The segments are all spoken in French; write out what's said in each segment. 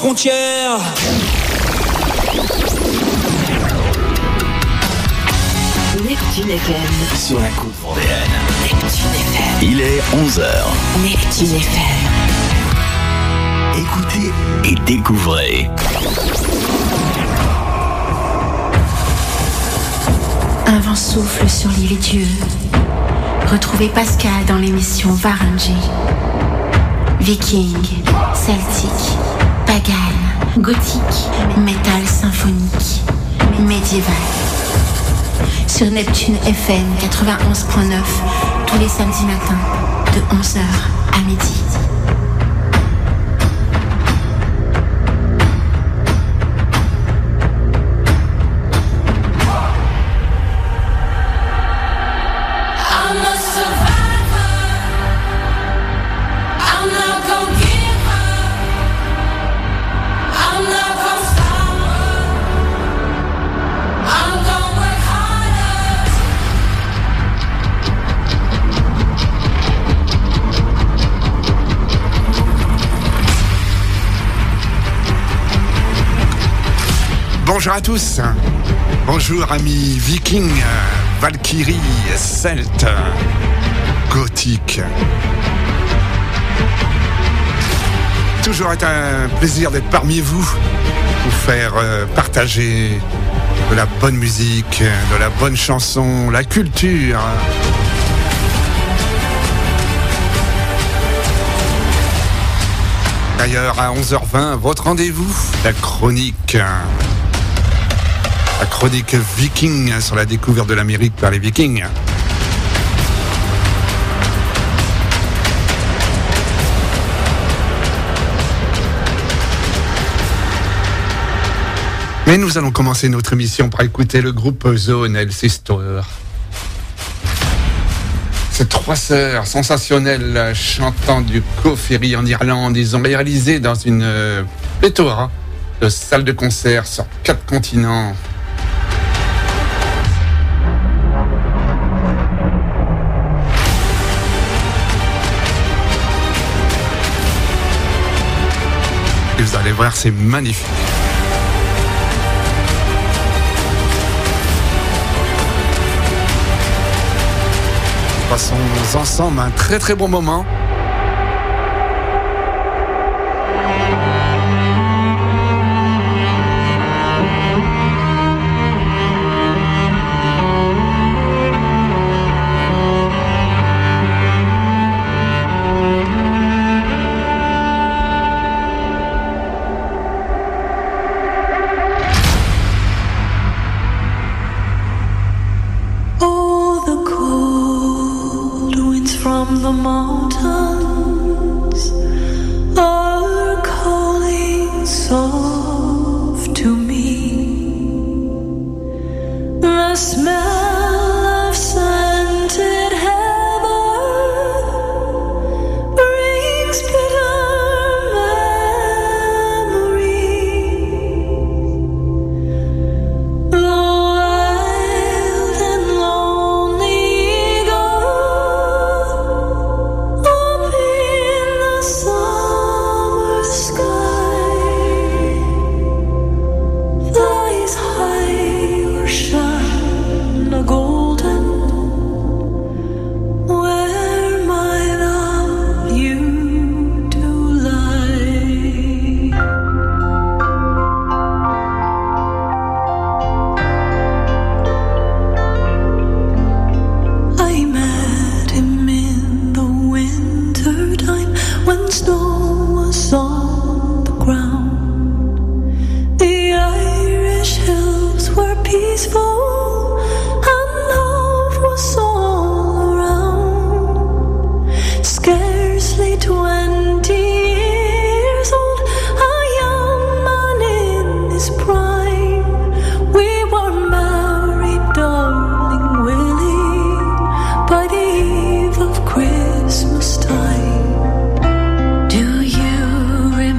frontières. Neptune FM. Sur la côte vendéenne. Neptune FM. Il est 11h. Neptune FM. Écoutez et découvrez. Un vent souffle sur l'île Dieu. Retrouvez Pascal dans l'émission Varangy. Viking, celtique, pagan, gothique, métal symphonique, médiéval. Sur Neptune FM 91.9, tous les samedis matins, de 11h à midi. Bonjour à tous, bonjour amis vikings, valkyries, celtes, gothiques. Toujours un plaisir d'être parmi vous, vous faire partager de la bonne musique, de la bonne chanson, la culture. D'ailleurs, à 11h20, votre rendez-vous, la chronique viking sur la découverte de l'Amérique par les vikings. Mais nous allons commencer notre émission par écouter le groupe Zone and Sister. Ces trois sœurs sensationnelles chantant du Coffeery en Irlande, ils ont réalisé dans une pléthore de salles de concert sur 4 continents. Et vous allez voir, c'est magnifique. Passons ensemble un très très bon moment.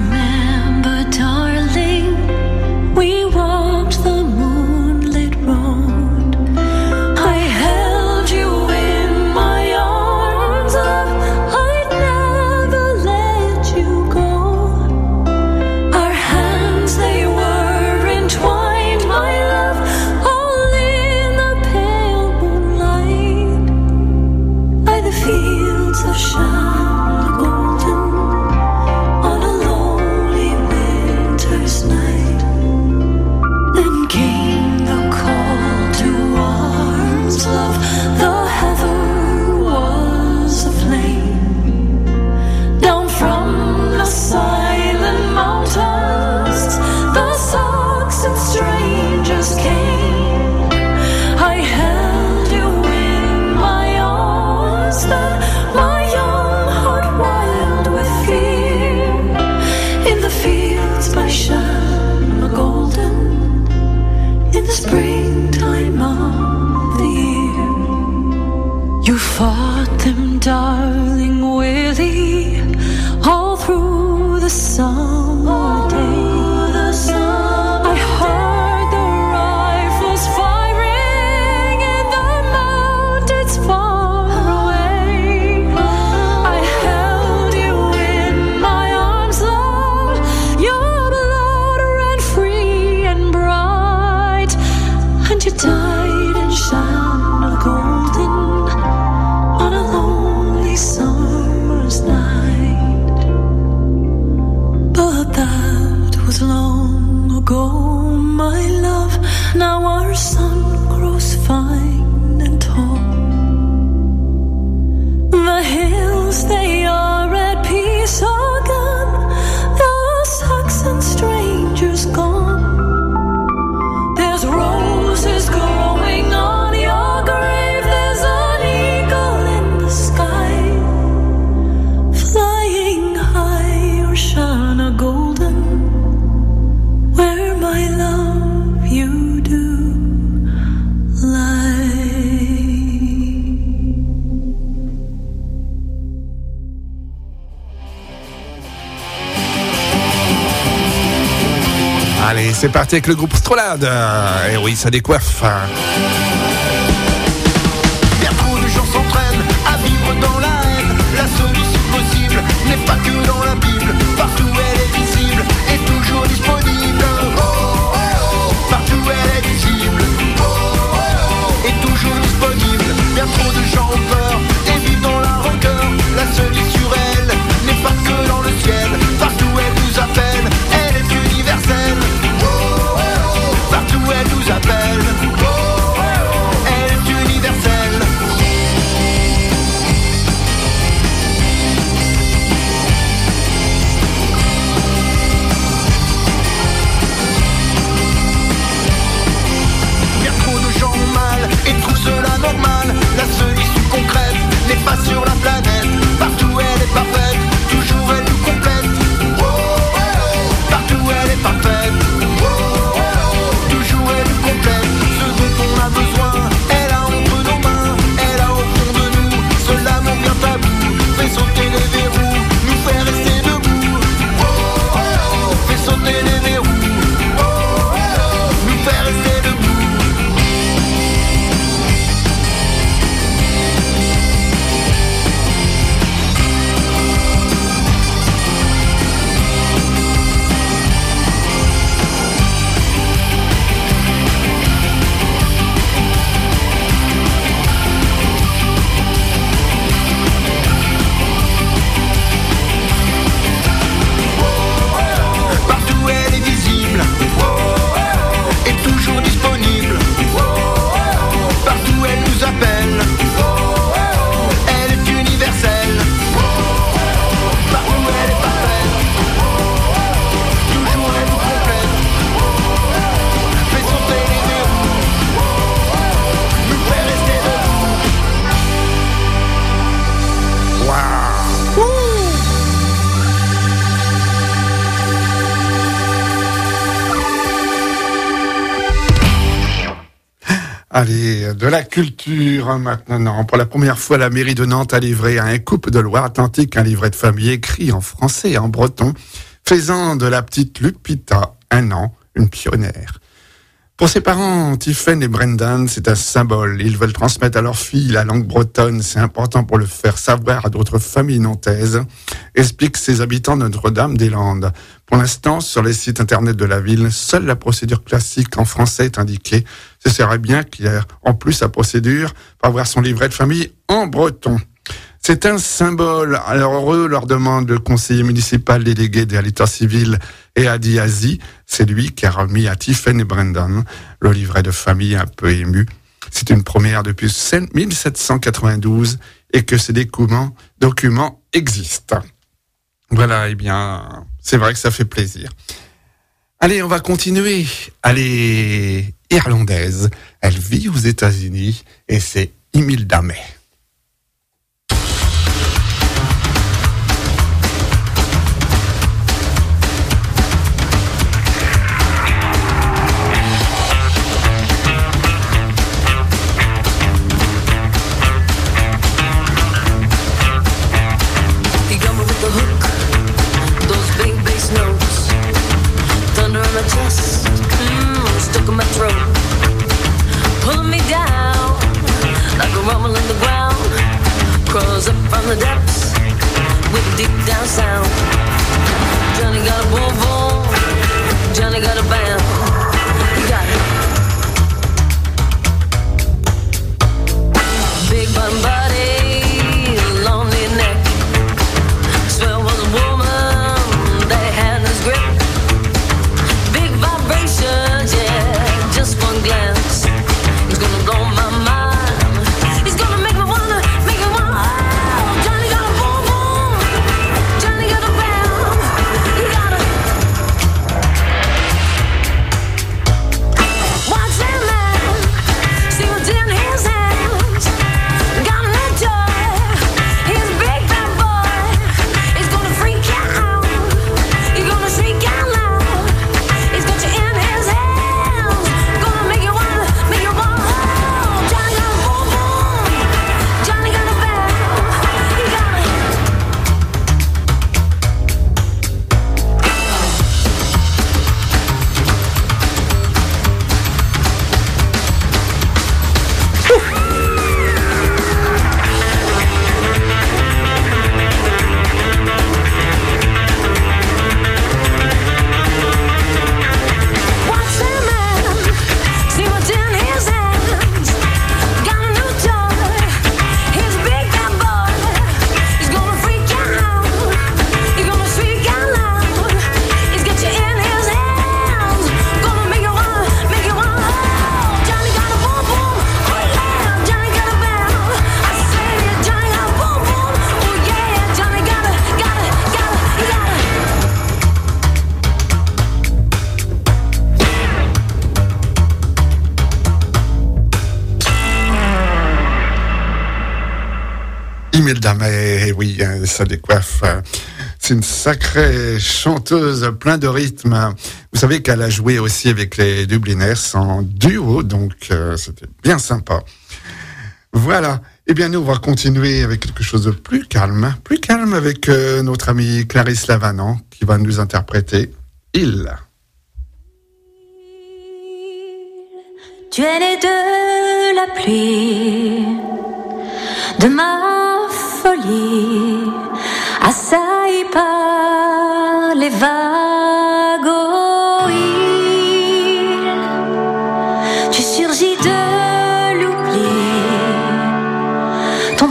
We walked the moonlit road. darling Willie, all through the summer day. I heard the rifles firing in the mountains far away. I held you in my arms, love. Your blood ran free and bright, and you died and shone golden on a lonely summer's night. But that was long ago, my love. Now our son grows fine and tall. The hills, they are at peace again. The Saxon strangers gone. There's roses growing on your grave. There's an eagle in the sky, flying high, Oceana golden, where my love you do lie. Allez, c'est parti avec le groupe Strolade. Et oui, ça décoiffe. Bien trop de gens s'entraînent à vivre dans la haine. La solution possible n'est pas que dans la Bible. Partout elle est visible et toujours disponible. Partout elle est visible et toujours disponible. Bien trop de gens ont peur et vivent dans la rancœur. La seule issue elle n'est pas que dans le ciel. Partout elle nous appelle, elle est universelle. Partout elle nous appelle, elle est universelle. Bien trop de gens ont mal et trouvent cela normal. La seule issue concrète n'est pas sur la planète. Partout elle est parfaite, toujours elle nous complète. Partout elle est parfaite, toujours elle nous complète. Ce dont on a besoin, elle a entre nos mains, elle a au fond de nous. Ce l'amour bien tabou fait sauter les verrous, nous fait rester debout. Fait sauter les verrous, nous fait rester debout. Partout elle est visible et toujours disponible. Partout elle nous appelle, elle est universelle. Partout elle est parfaite, toujours elle nous complète. Fait sauter les verrous, nous fait rester debout. Allez, de la culture maintenant. Pour la première fois, la mairie de Nantes a livré à un couple de Loire-Atlantique un livret de famille écrit en français et en breton, faisant de la petite Lupita, 1 an, une pionnière. Pour ses parents, Tiphaine et Brendan, c'est un symbole. Ils veulent transmettre à leur fille la langue bretonne. C'est important pour le faire savoir à d'autres familles nantaises, expliquent ces habitants de Notre-Dame-des-Landes. Pour l'instant, sur les sites internet de la ville, seule la procédure classique en français est indiquée. Ce serait bien qu'il y ait en plus la procédure pour avoir son livret de famille en breton. C'est un symbole. Alors eux leur demande le conseiller municipal délégué à l'état civil et Adi Azi. C'est lui qui a remis à Tiphaine et Brendan le livret de famille un peu ému. C'est une première depuis 1792 et que ces documents existent. Voilà, eh bien, c'est vrai que ça fait plaisir. Allez, on va continuer. Elle est irlandaise. Elle vit aux États-Unis et c'est Imelda May. my chest, stuck in my throat, pulling me down like a rumble in the ground. Crawls up from the depths with a deep down sound. Johnny got a boom boom, Johnny got a bam. He got it. Big bottom body, lonely neck. Swell was a woman that had his grip. Big vibrations, yeah, just one glance. He's gonna blow my mind. He's gonna make me wanna, oh, Johnny got a boom boom, Johnny got a bam. He got a watch that man, see what's in his hands. Got a new toy, he's a big bad boy. He's gonna freak out, he's gonna shriek out loud. He's got you in his hands, gonna make you wanna, oh, Johnny got a boom boom, Johnny got a bam. He got it. Watch that man, see what's in his hands. Got a new toy, he's a big bad boy. He's gonna freak out, he's gonna shriek out loud. He's got you in his hands, gonna make you wanna, oh, Johnny got a boom boom, oh yeah, Johnny got a bam. I say Johnny got a boom boom, oh yeah, Johnny got it. Imelda May, oui, ça décoiffe. C'est une sacrée chanteuse, plein de rythme. Vous savez qu'elle a joué aussi avec les Dubliners en duo, donc c'était bien sympa. Voilà. Eh bien, nous, on va continuer avec quelque chose de plus calme avec notre amie Clarisse Lavanant, qui va nous interpréter Il. Tu es né de la pluie, de ma folie, assaillie par les vagues aux îles. Tu surgis de l'oubli, ton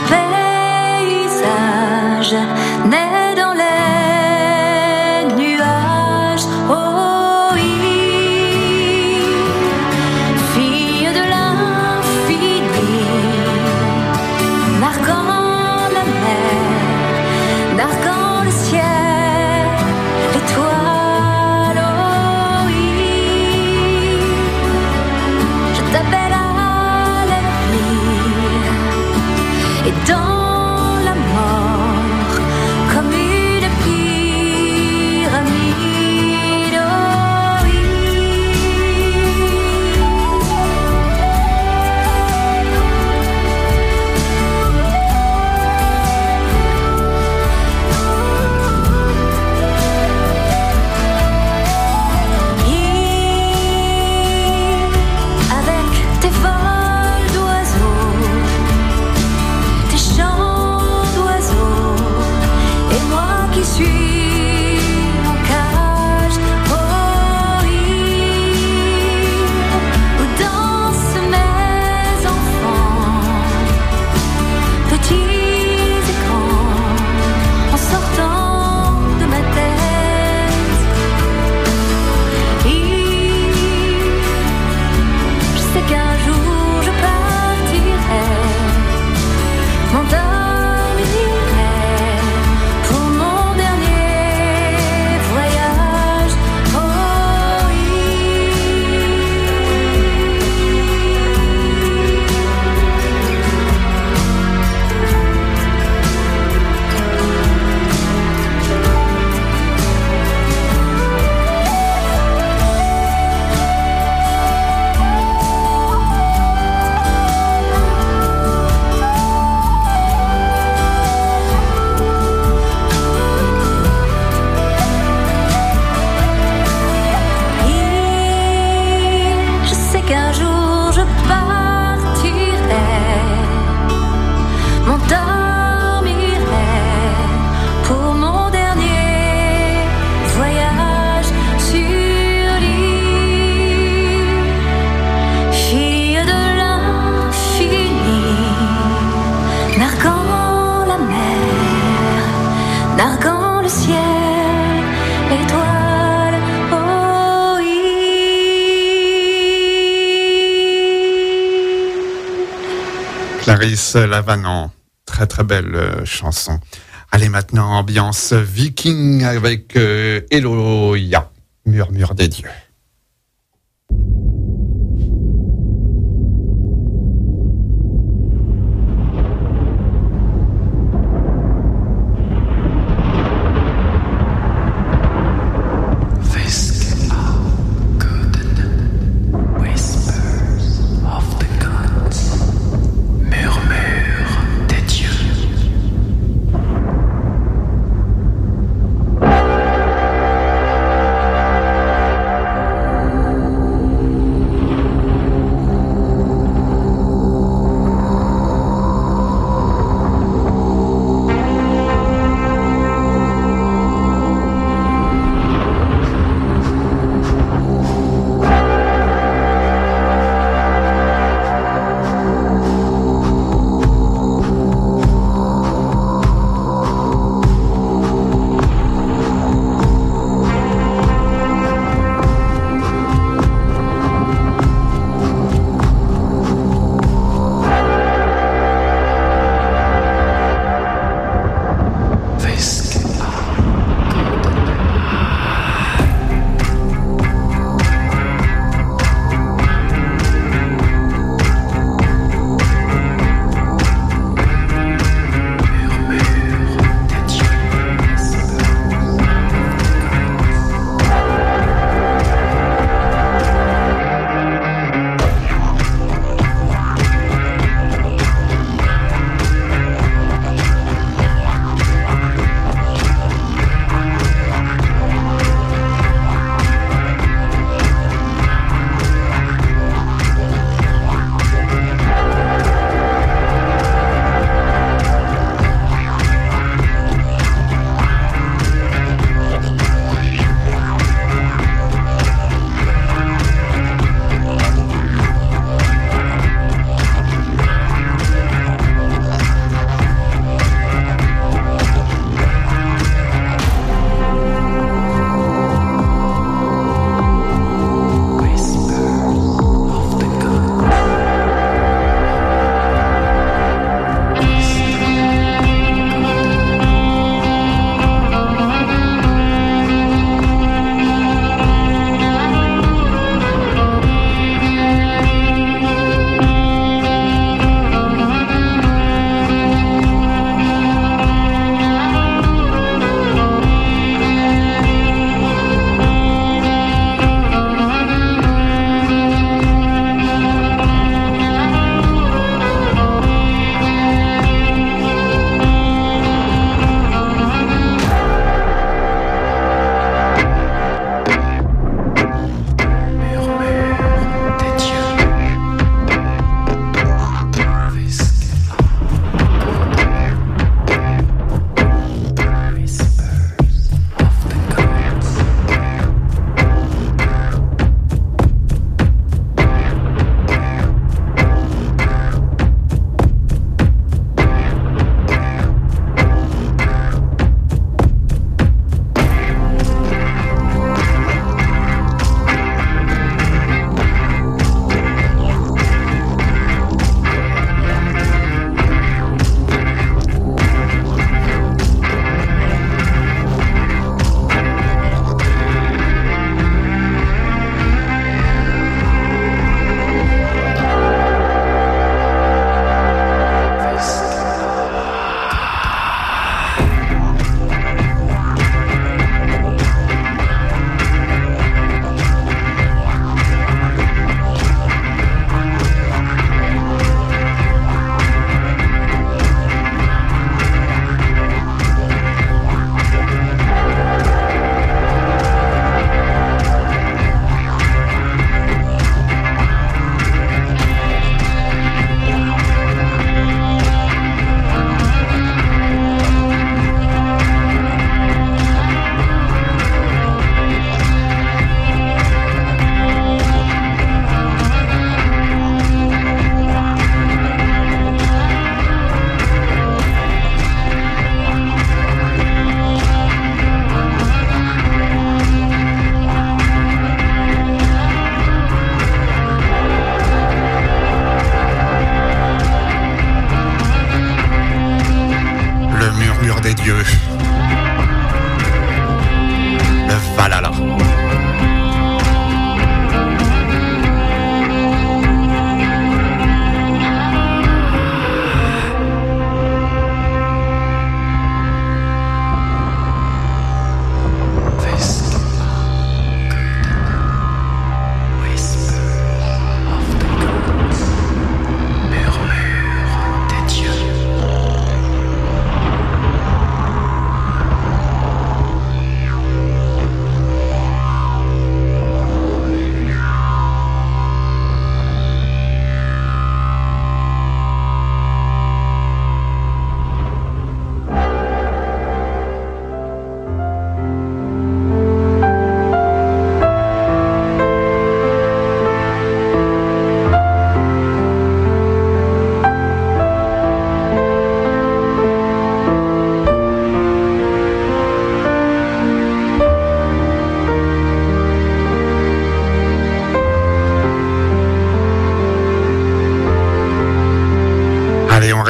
paysage naît dans les nuages aux îles. Fille de l'infini, narguant la mer, narguant le ciel, les toits. Iris Lavanant. Très très belle chanson. Allez maintenant, ambiance viking avec Eloya, Murmure des dieux. Murmure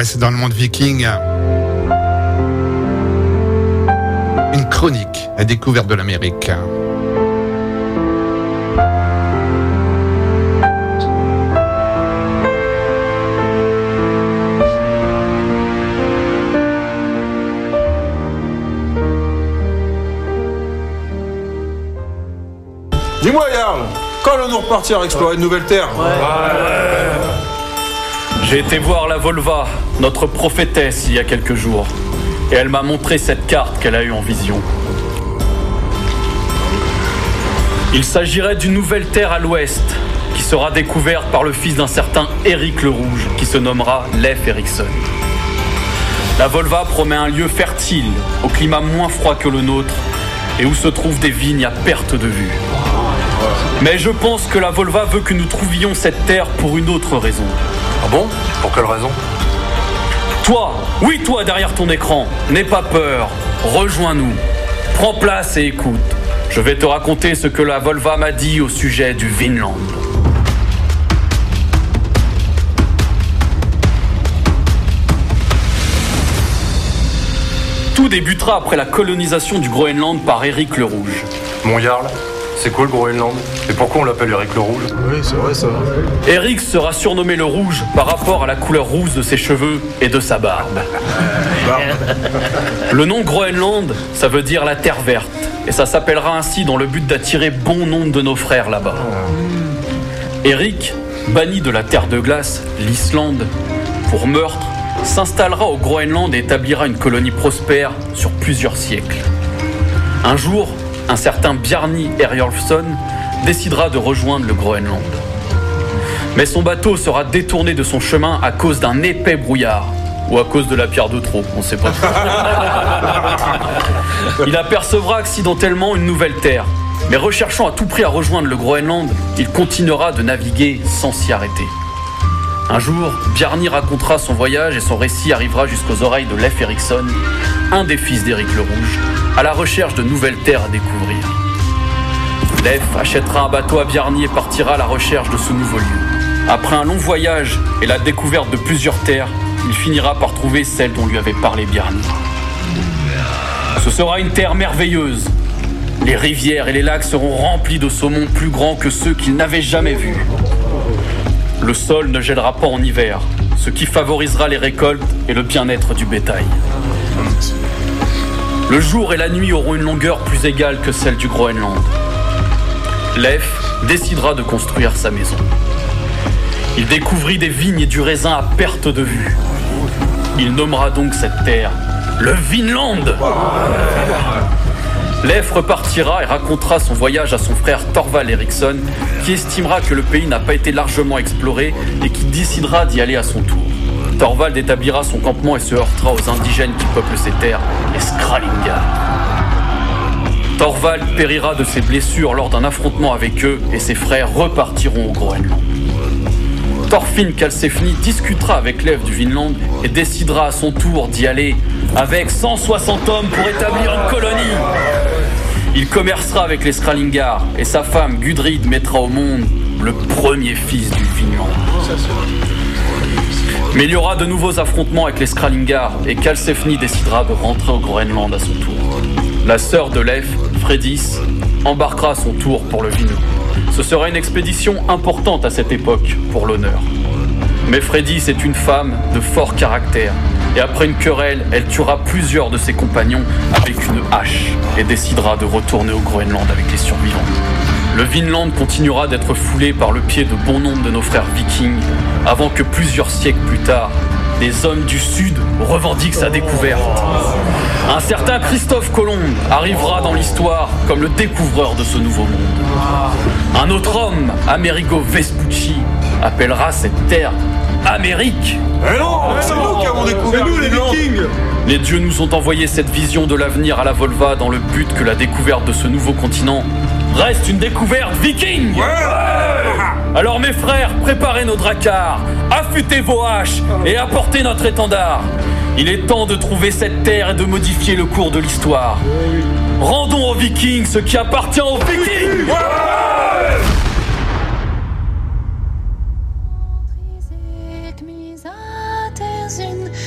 rester dans le monde viking. Une chronique à découverte de l'Amérique. Dis-moi, Jarl, quand allons-nous repartir explorer de nouvelles terres? J'ai été voir la Volva, notre prophétesse, il y a quelques jours. Et elle m'a montré cette carte qu'elle a eue en vision. Il s'agirait d'une nouvelle terre à l'ouest, qui sera découverte par le fils d'un certain Éric le Rouge, qui se nommera Leif Erikson. La Volva promet un lieu fertile, au climat moins froid que le nôtre, et où se trouvent des vignes à perte de vue. Mais je pense que la Volva veut que nous trouvions cette terre pour une autre raison. Ah bon? Pour quelle raison? Toi, oui toi derrière ton écran, n'aie pas peur, rejoins-nous. Prends place et écoute. Je vais te raconter ce que la Volva m'a dit au sujet du Vinland. Tout débutera après la colonisation du Groenland par Éric le Rouge. Mon Jarl, c'est quoi le Groenland? Et pourquoi on l'appelle Éric le Rouge? Oui, c'est vrai ça. Éric sera surnommé le Rouge par rapport à la couleur rouge de ses cheveux et de sa barbe. Le nom Groenland, ça veut dire la terre verte. Et ça s'appellera ainsi dans le but d'attirer bon nombre de nos frères là-bas. Éric, banni de la terre de glace, l'Islande, pour meurtre, s'installera au Groenland et établira une colonie prospère sur plusieurs siècles. Un jour, un certain Bjarni Herjolfsson décidera de rejoindre le Groenland. Mais son bateau sera détourné de son chemin à cause d'un épais brouillard. Ou à cause de la pierre de trop, on sait pas trop. Il apercevra accidentellement une nouvelle terre. Mais recherchant à tout prix à rejoindre le Groenland, il continuera de naviguer sans s'y arrêter. Un jour, Bjarni racontera son voyage et son récit arrivera jusqu'aux oreilles de Leif Erikson, un des fils d'Éric le Rouge, à la recherche de nouvelles terres à découvrir. Leif achètera un bateau à Bjarni et partira à la recherche de ce nouveau lieu. Après un long voyage et la découverte de plusieurs terres, il finira par trouver celle dont lui avait parlé Bjarni. Ce sera une terre merveilleuse. Les rivières et les lacs seront remplis de saumons plus grands que ceux qu'il n'avait jamais vus. Le sol ne gèlera pas en hiver, ce qui favorisera les récoltes et le bien-être du bétail. Le jour et la nuit auront une longueur plus égale que celle du Groenland. Leif décidera de construire sa maison. Il découvrit des vignes et du raisin à perte de vue. Il nommera donc cette terre le Vinland. Leif repartira et racontera son voyage à son frère Thorvald Eriksson, qui estimera que le pays n'a pas été largement exploré et qui décidera d'y aller à son tour. Thorvald établira son campement et se heurtera aux indigènes qui peuplent ces terres, les Skralingar. Thorvald périra de ses blessures lors d'un affrontement avec eux et ses frères repartiront au Groenland. Thorfinn Karlsefni discutera avec Leif du Vinland et décidera à son tour d'y aller avec 160 hommes pour établir une colonie. Il commercera avec les Skralingar et sa femme Gudrid mettra au monde le premier fils du Vinland. Mais il y aura de nouveaux affrontements avec les Skralingar et Karlsefni décidera de rentrer au Groenland à son tour. La sœur de Leif, Freydis, embarquera à son tour pour le Vinland. Ce sera une expédition importante à cette époque pour l'honneur. Mais Freydis est une femme de fort caractère et après une querelle, elle tuera plusieurs de ses compagnons avec une hache et décidera de retourner au Groenland avec les survivants. Le Vinland continuera d'être foulé par le pied de bon nombre de nos frères vikings avant que plusieurs siècles plus tard, des hommes du Sud revendiquent sa découverte. Un certain Christophe Colomb arrivera dans l'histoire comme le découvreur de ce nouveau monde. Un autre homme, Amerigo Vespucci, appellera cette terre Amérique. Eh non, c'est nous qui avons découvert nous les Vikings. Les dieux nous ont envoyé cette vision de l'avenir à la Volva dans le but que la découverte de ce nouveau continent reste une découverte viking. Alors mes frères, préparez nos dracars, affûtez vos haches et apportez notre étendard. Il est temps de trouver cette terre et de modifier le cours de l'histoire. Rendons aux vikings ce qui appartient aux vikings. Ik mis at er zijn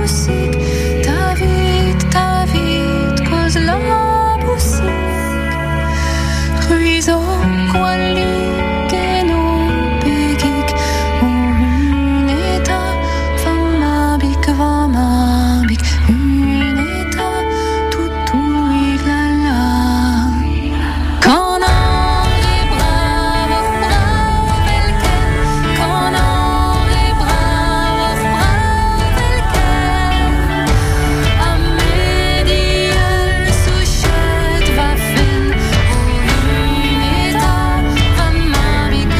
musik, David, cause la musik, ruizo quali che non begik, un'età famabik, un'età tutto il la la. Quand on est bravo, velke, quand on est bravo, velke, a medial suchet va fin, un'età famabik,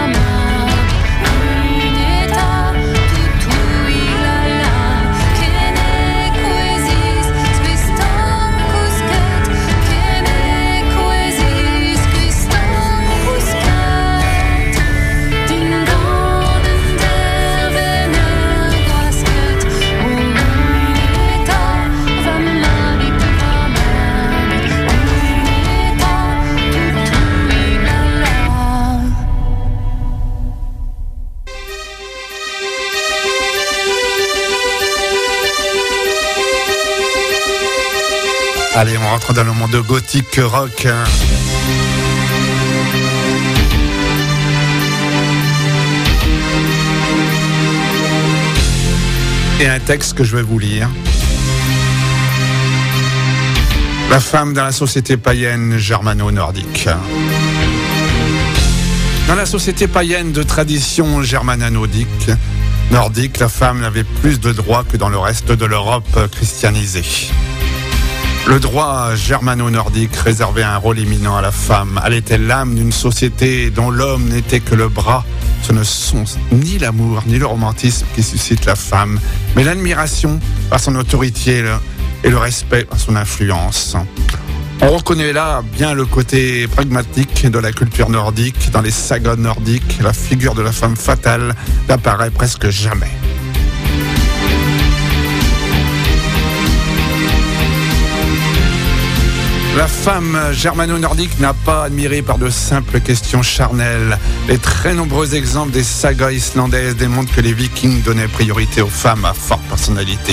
un'età tutto il la la, che ne quesis, spiston cuscat, che ne quesis, spiston cuscat, din donen der vener guascat, un'età famabik, un'età tutto il la la. Allez, on rentre dans le monde gothique rock. Et un texte que je vais vous lire. La femme dans la société païenne germano-nordique. Dans la société païenne de tradition germano-nordique, la femme n'avait plus de droits que dans le reste de l'Europe christianisée. Le droit germano-nordique réservait un rôle éminent à la femme. Elle était l'âme d'une société dont l'homme n'était que le bras. Ce ne sont ni l'amour ni le romantisme qui suscitent la femme, mais l'admiration par son autorité et le respect par son influence. On reconnaît là bien le côté pragmatique de la culture nordique. Dans les sagas nordiques, la figure de la femme fatale n'apparaît presque jamais. La femme germano-nordique n'a pas admiré par de simples questions charnelles. Les très nombreux exemples des sagas islandaises démontrent que les Vikings donnaient priorité aux femmes à forte personnalité.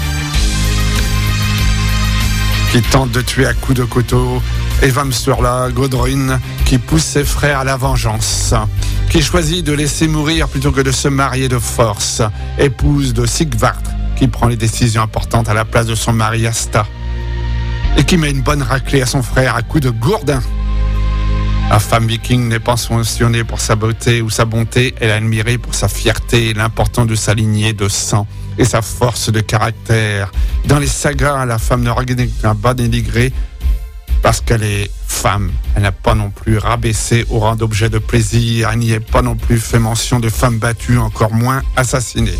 Qui tente de tuer à coups de couteau, Eva Sturla Gudrun, qui pousse ses frères à la vengeance, qui choisit de laisser mourir plutôt que de se marier de force, épouse de Sigvard, qui prend les décisions importantes à la place de son mari Asta, et qui met une bonne raclée à son frère à coups de gourdin. La femme viking n'est pas mentionnée pour sa beauté ou sa bonté, elle est admirée pour sa fierté et l'importance de sa lignée de sang et sa force de caractère. Dans les sagas, la femme nordique n'a pas dénigré parce qu'elle est femme. Elle n'a pas non plus rabaissé au rang d'objet de plaisir, elle n'y est pas non plus fait mention de femmes battues, encore moins assassinées.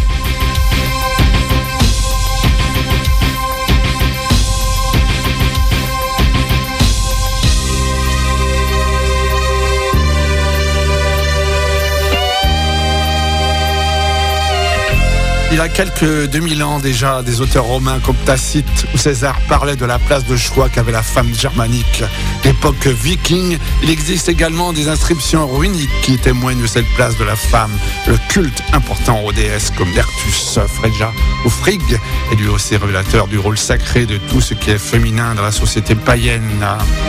Il y a quelques 2000 ans déjà, des auteurs romains comme Tacite ou César parlaient de la place de choix qu'avait la femme germanique. L'époque viking, il existe également des inscriptions runiques qui témoignent de cette place de la femme. Le culte important aux déesses comme Nertus, Freyja ou Frigg est lui aussi révélateur du rôle sacré de tout ce qui est féminin dans la société païenne.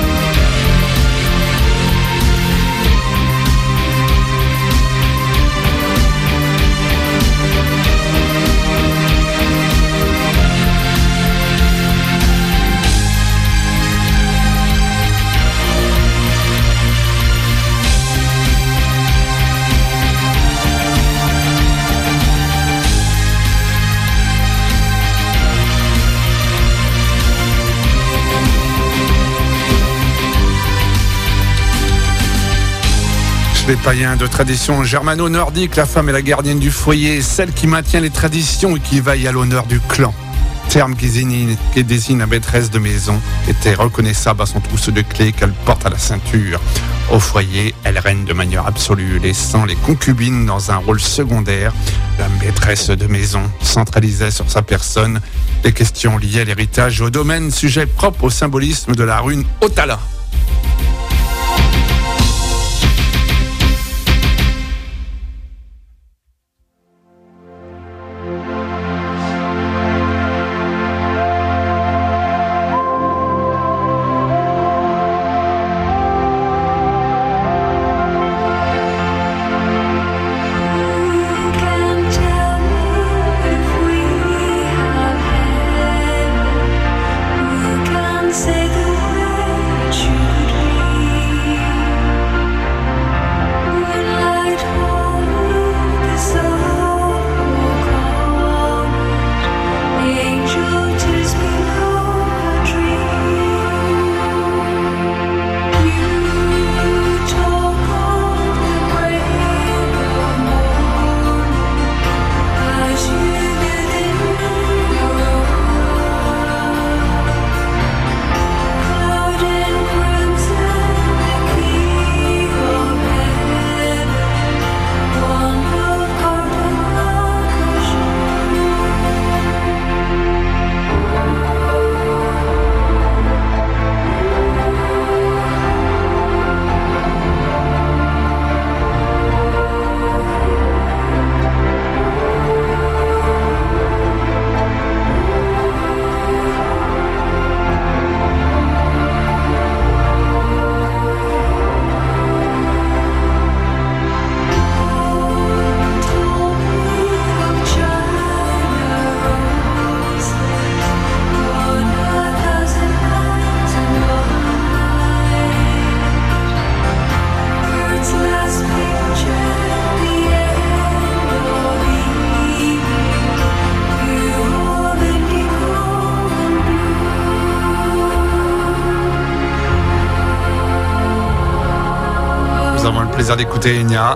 Les païens de tradition germano-nordique, la femme est la gardienne du foyer, celle qui maintient les traditions et qui veille à l'honneur du clan. Terme qui désigne la maîtresse de maison, était reconnaissable à son trousseau de clés qu'elle porte à la ceinture. Au foyer, elle règne de manière absolue, laissant les concubines dans un rôle secondaire. La maîtresse de maison centralisait sur sa personne les questions liées à l'héritage et au domaine sujet propre au symbolisme de la rune Otala. plaisir d'écouter Enya.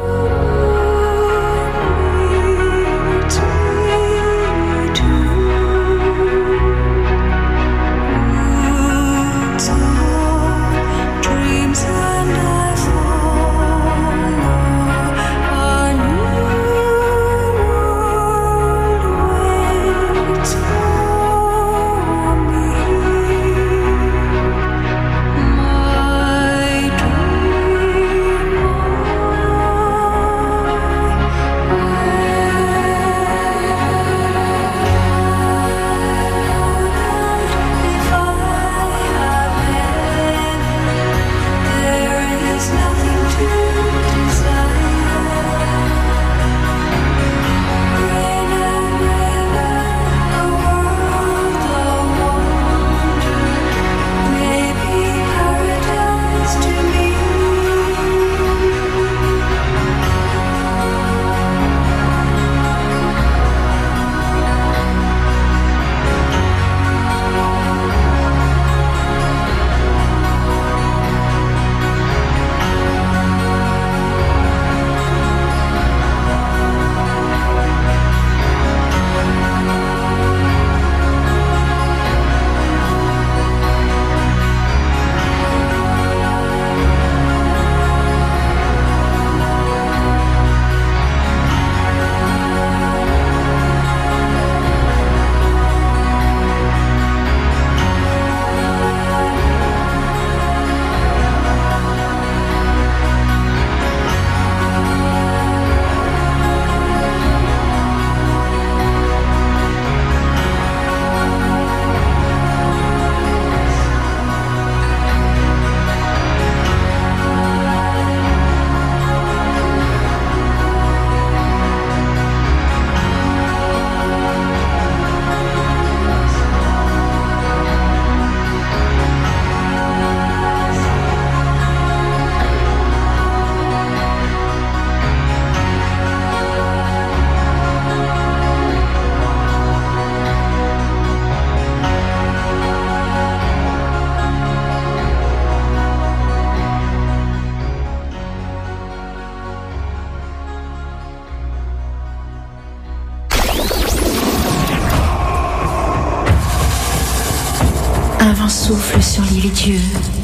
Un vent souffle sur l'île Dieu.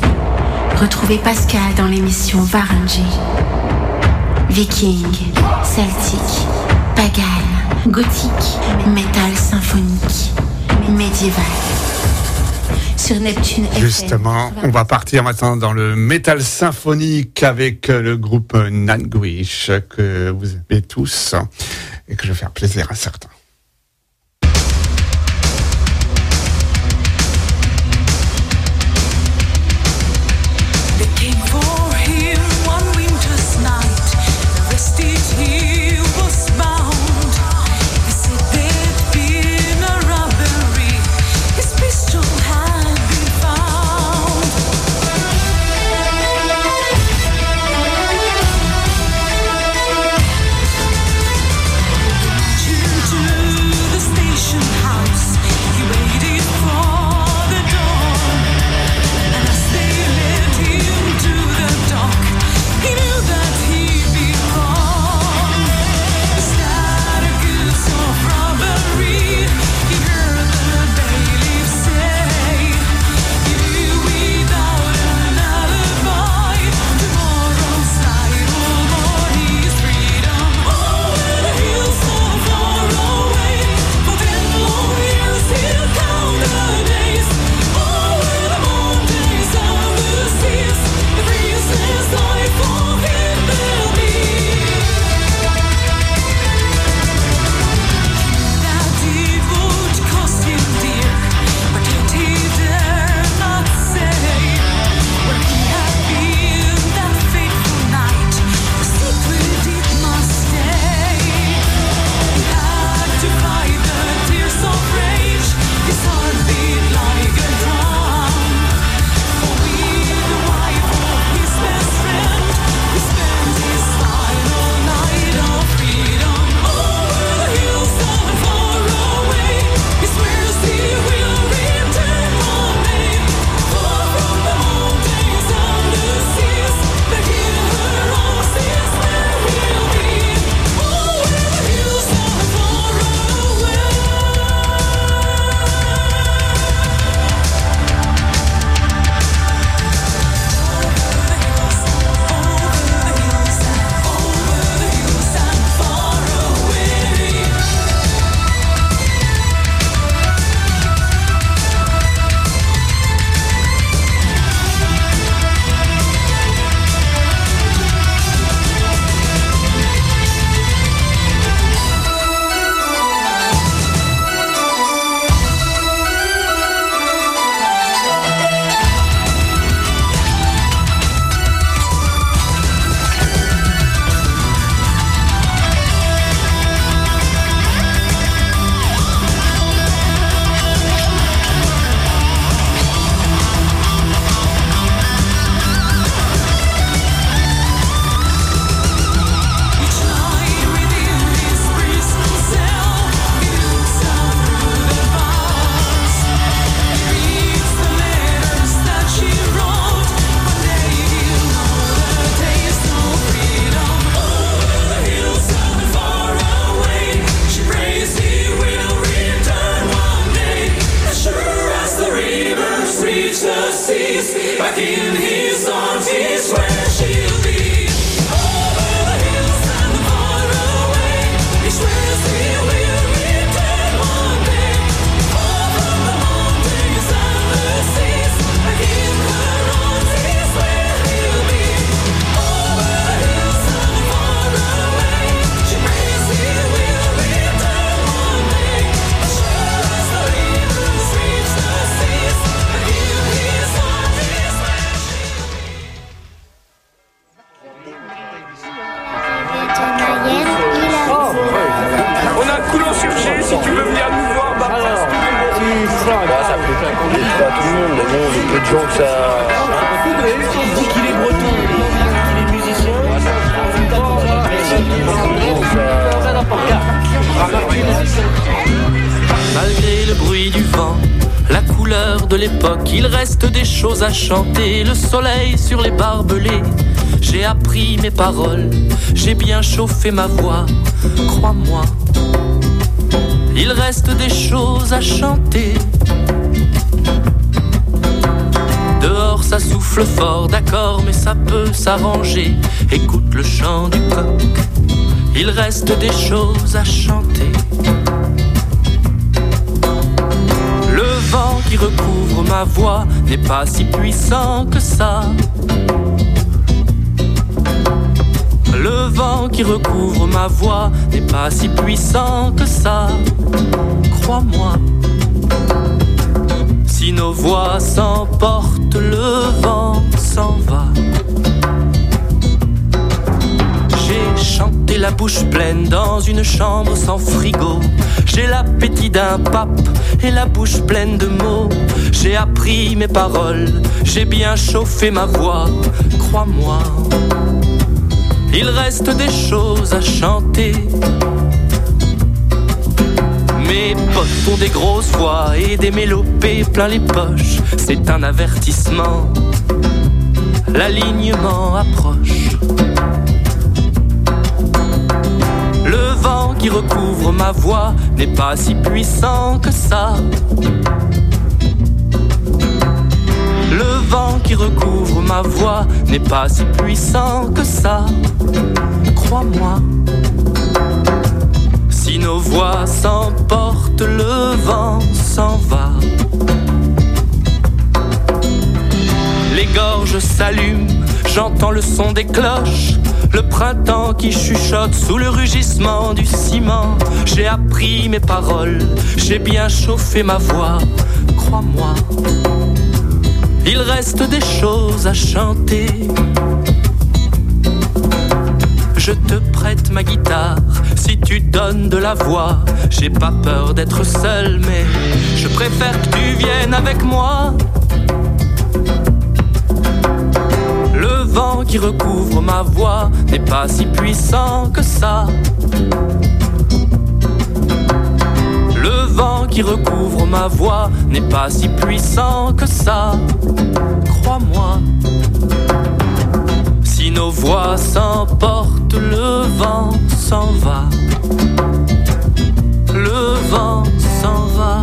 Retrouvez Pascal dans l'émission Varangy. Viking, celtique, pagan, gothique, métal symphonique, médiéval. Sur Neptune FM. Justement, on va partir maintenant dans le métal symphonique avec le groupe Nightwish que vous aimez tous et que je vais faire plaisir à certains. To peu de gens que ça. Dit qu'il est breton, qu'il est musicien. Malgré le bruit du vent, la couleur de l'époque, il reste des choses à chanter. Le soleil sur les barbelés, j'ai appris mes paroles, j'ai bien chauffé ma voix, crois-moi. Il reste des choses à chanter. Dehors ça souffle fort, d'accord, mais ça peut s'arranger. Écoute le chant du coq, il reste des choses à chanter. Le vent qui recouvre ma voix n'est pas si puissant que ça. Le vent qui recouvre ma voix n'est pas si puissant que ça. Crois-moi. Si nos voix s'emportent, le vent s'en va. J'ai chanté la bouche pleine dans une chambre sans frigo. J'ai l'appétit d'un pape et la bouche pleine de mots. J'ai appris mes paroles, j'ai bien chauffé ma voix. Crois-moi, il reste des choses à chanter. Mes potes ont des grosses voix et des mélopées plein les poches. C'est un avertissement, l'alignement approche. Le vent qui recouvre ma voix n'est pas si puissant que ça. Le vent qui recouvre ma voix n'est pas si puissant que ça. Crois-moi. Si nos voix s'emportent, le vent s'en va. Les gorges s'allument, j'entends le son des cloches. Le printemps qui chuchote sous le rugissement du ciment. J'ai appris mes paroles, j'ai bien chauffé ma voix. Crois-moi, il reste des choses à chanter. Je te prête ma guitare si tu donnes de la voix. J'ai pas peur d'être seul, mais je préfère que tu viennes avec moi. Le vent qui recouvre ma voix n'est pas si puissant que ça. Le vent qui recouvre ma voix n'est pas si puissant que ça. Crois-moi. Si nos voix s'emportent, le vent s'en va. Le vent s'en va.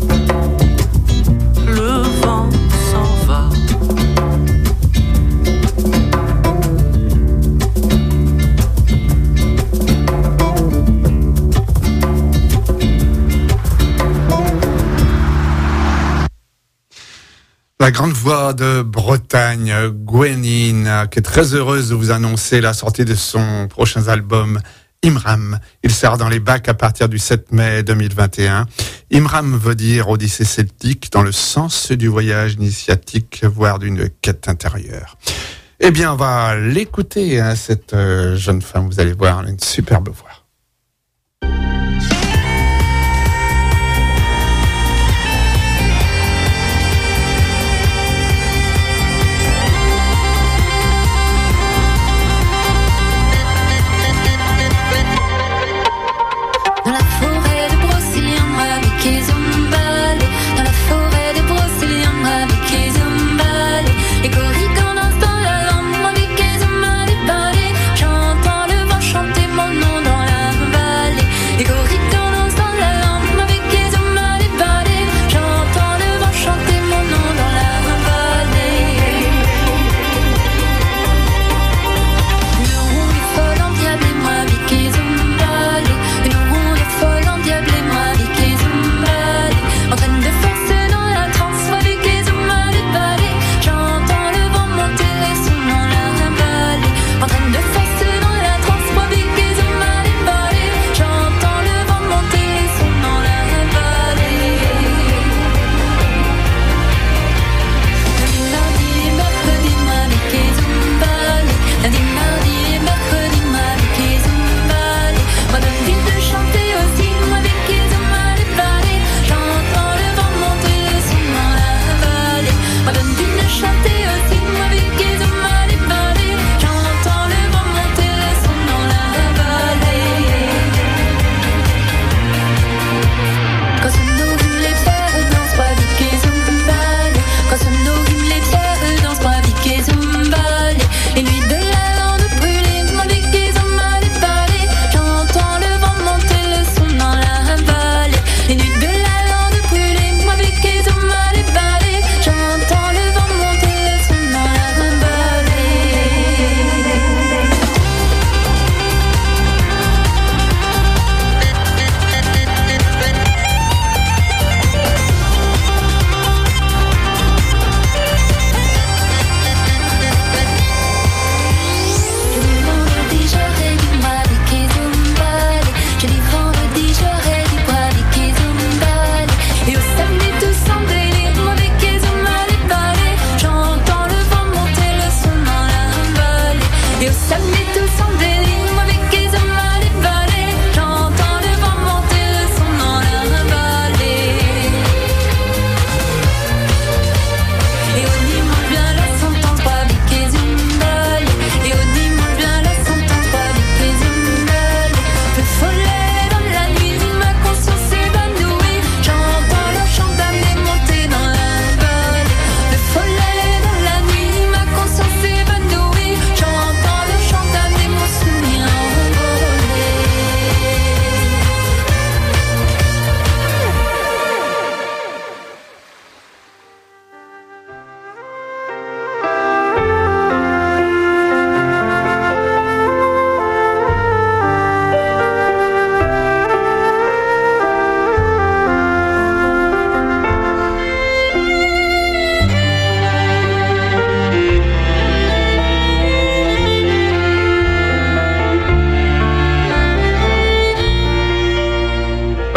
Le vent s'en va. La grande voix de Bretagne, Gwenin, qui est très heureuse de vous annoncer la sortie de son prochain album Imram. Il sort dans les bacs à partir du 7 mai 2021. Imram veut dire Odyssée celtique dans le sens du voyage initiatique, voire d'une quête intérieure. Eh bien, on va l'écouter, hein, cette jeune femme, vous allez voir, elle a une superbe voix. J'entends le vent chanter mon nom dans la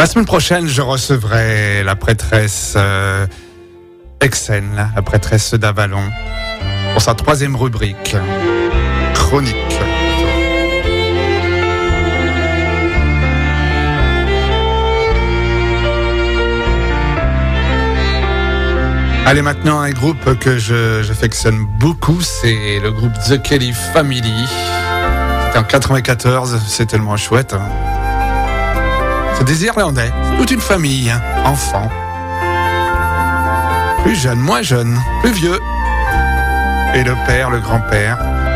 semaine prochaine, je recevrai la prêtresse Exen, la prêtresse d'Avalon, pour sa 3e rubrique, chronique. Allez, maintenant, un groupe que j'affectionne beaucoup, c'est le groupe The Kelly Family. C'était en 94, c'est tellement chouette. Hein. C'est des Irlandais, toute une famille, hein, enfants. Plus jeunes, moins jeunes, plus vieux. Et le père, le grand-père.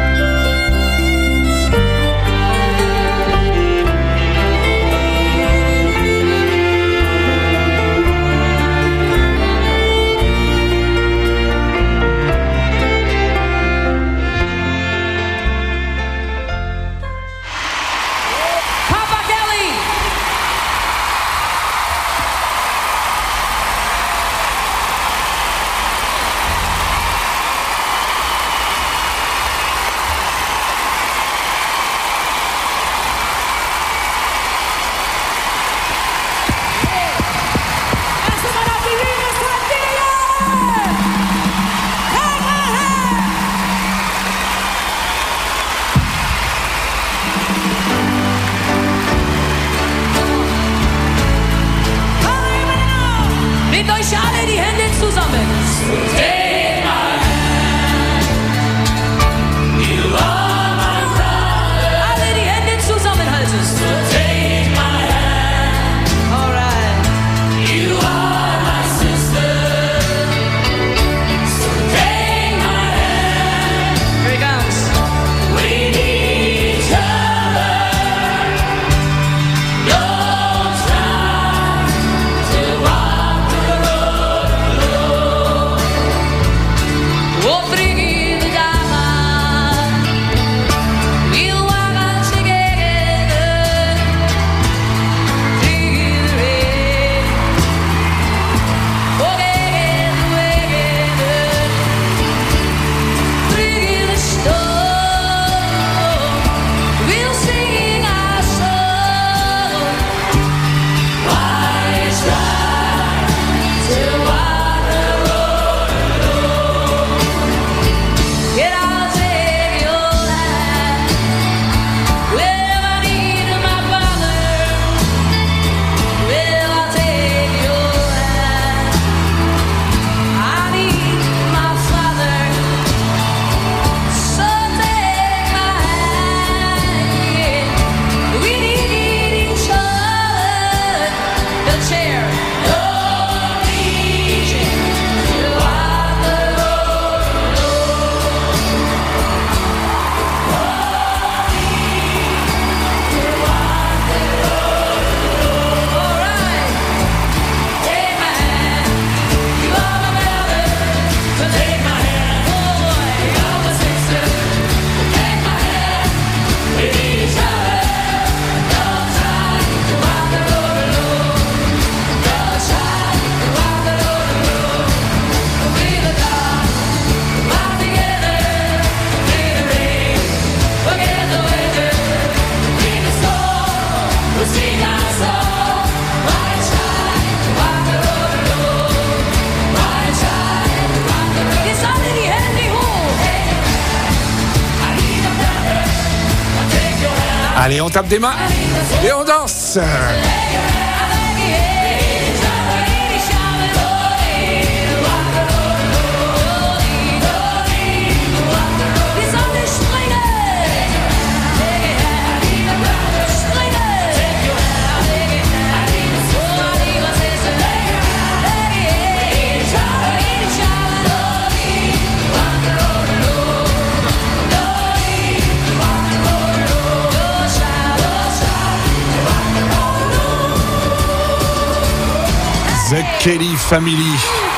Allez, on tape des mains et on danse. The Kelly Family.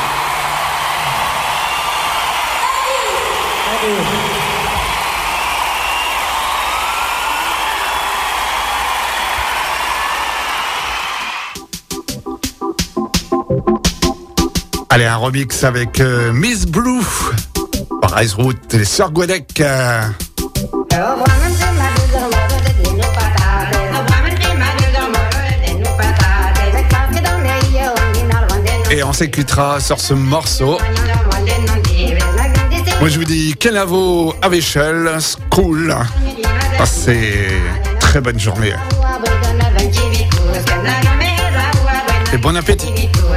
Allez, un remix avec Miss Blue, Rise Root et les Sœurs Guadec. Et on s'écoutera sur ce morceau. Moi je vous dis Kenavo Avechel School. Passez très bonne journée. Et bon appétit.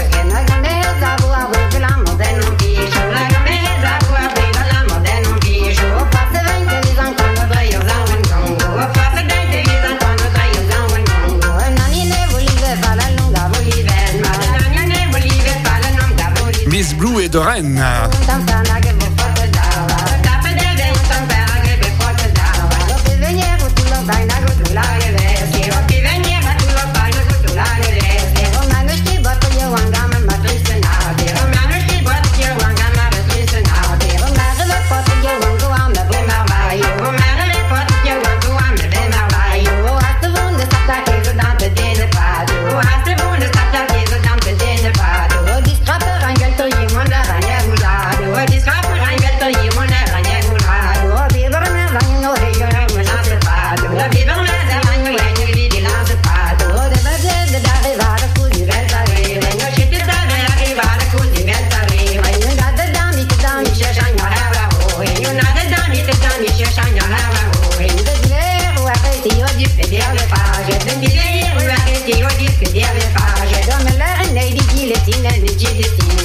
Miss Blue et de Rennes. Arrêtez au disque, derrière les pages. Dans le l'air, il dit qu'il est ineligible.